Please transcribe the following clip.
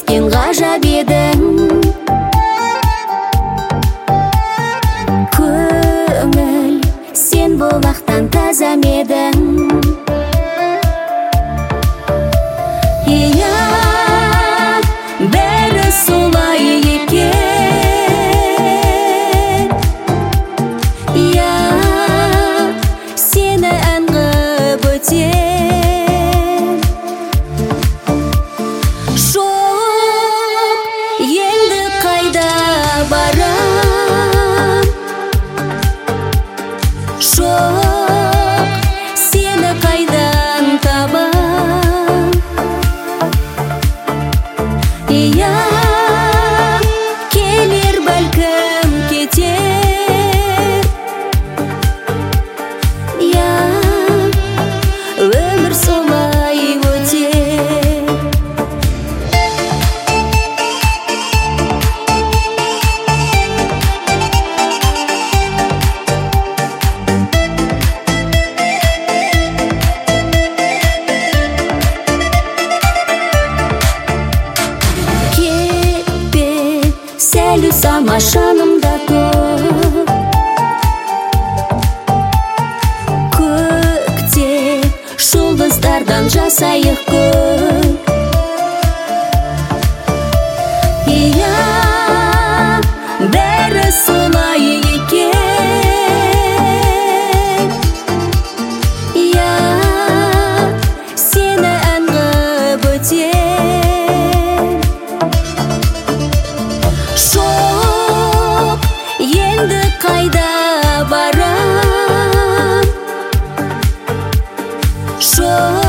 неткен ғажап едің. Көңіл, сен бұлақтан таза медің. Иә, бәрі солай екен. Иә, сені ән қылып өтем. Жоқ, енді қайда барам? Жоқ, сені қайдан табам? Иә, келер бәлкім кетер. Иә, өмір солай өтер. Сәл ұсама жанымда тұр. Көкте жұлдыздардан жасайық гүл. Иә, бәрі солай екен. Иә, сені ән қылып өтем. Жоқ, енді қайда барам? Жоқ,